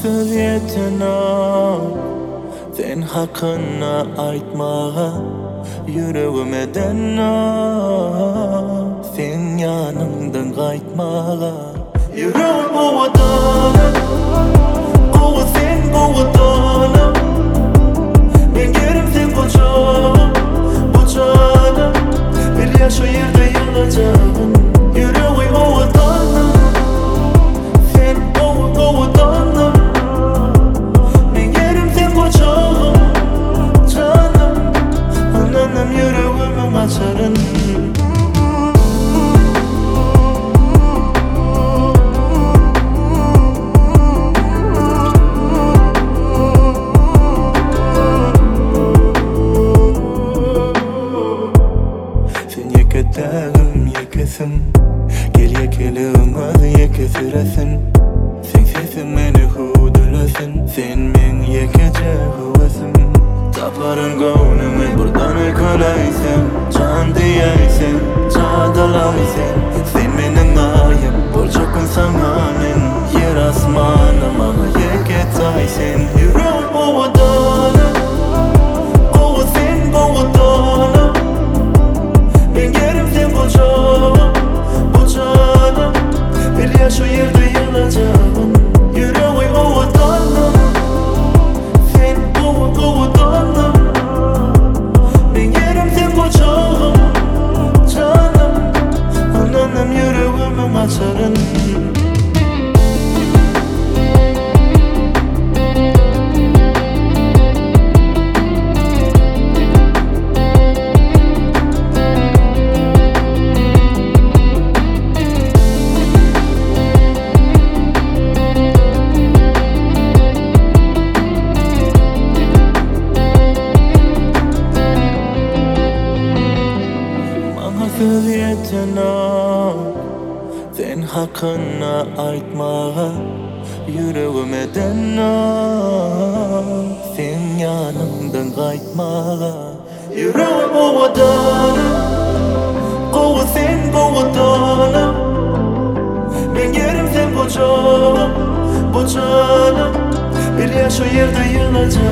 Söz yetenek sen hakkında aytmağa yüreğime denna sen yanımdan kaytmağa yüreğim ovadana ova sen ovadana ben yerim sen koçağım koçağım bir yaş o yerde yanacağım yüreğim ovadana sen ovadana ben yerim sen koçağım canım ananım yüreğimi açarım. Yeketağım yekesin gel yekelin az yekesiresin sen sesin beni hudurlasın sen men yekece huvasın taparın gönlümü buradan öykülaysen can diyeysen çağdalaysen sen benim ayım bolçakın samanen yer asmanıma yeketaysen yüreğim ovadana ova sen ovadana ben yerim sen koçağım koçağım bir yaş o yerde yanacağım yüreğim ovadana sen ovadana ben yerim sen koçağım canım ananım yüreğimi açarım. Söz yetenek sen hakkında aytmağa yüreğime denna sen yanımdan kaytmağa yüreğim ovadana ova sen ovadana ben yerim sen koçağım koçağım bir yaş o yerde yanacağım